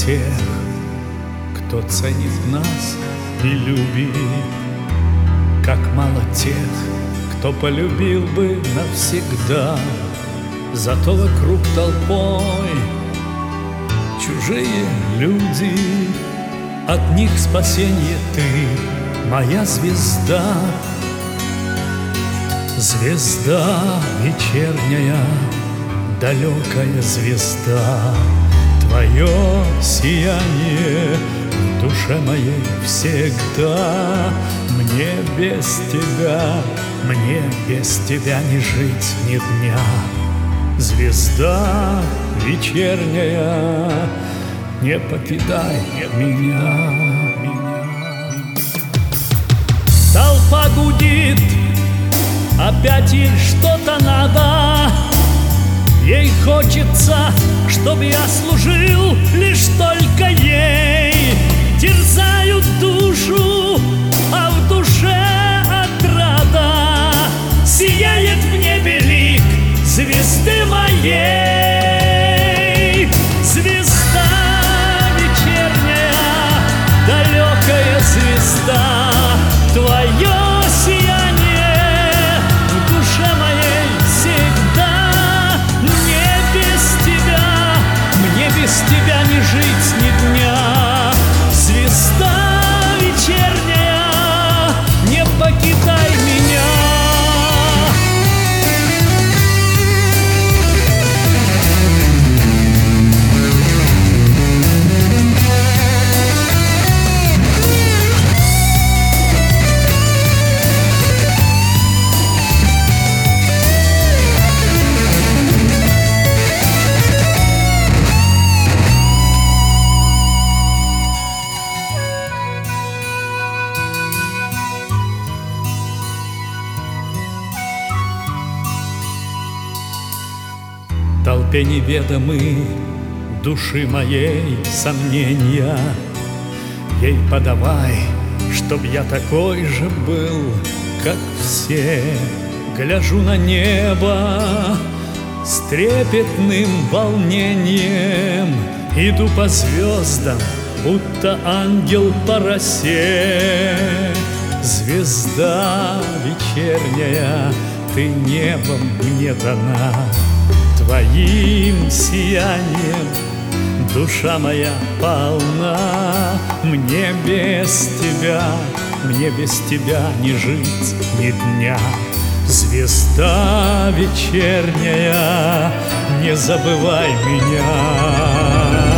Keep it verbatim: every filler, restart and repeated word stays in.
тех, кто ценит нас и любит, как мало тех, кто полюбил бы навсегда. Зато вокруг толпой чужие люди, от них спасенье ты, моя звезда. Звезда вечерняя, далекая звезда, твое сияние в душе моей всегда. Мне без тебя, мне без тебя не жить ни дня. Звезда вечерняя, не покидай меня. Толпа гудит, опять ей что-то надо. Ей хочется, чтоб я служил лишь только ей. Терзают душу, а в душе отрада. Сияет в небе лик звезды моей. Звезда вечерняя, далекая звезда, твое сияние в душе моей всегда. Мне без тебя, мне без тебя не жить ни дня. Звезда вечерняя, не покидай меня. Толпе неведомы души моей сомнения. Ей подавай, чтоб я такой же был, как все. Гляжу на небо с трепетным волнением, иду по звездам, будто ангел по росе. Звезда вечерняя, ты небом мне дана. Твоим сиянием душа моя полна. Мне без тебя, мне без тебя не жить ни дня. Звезда вечерняя, не забывай меня.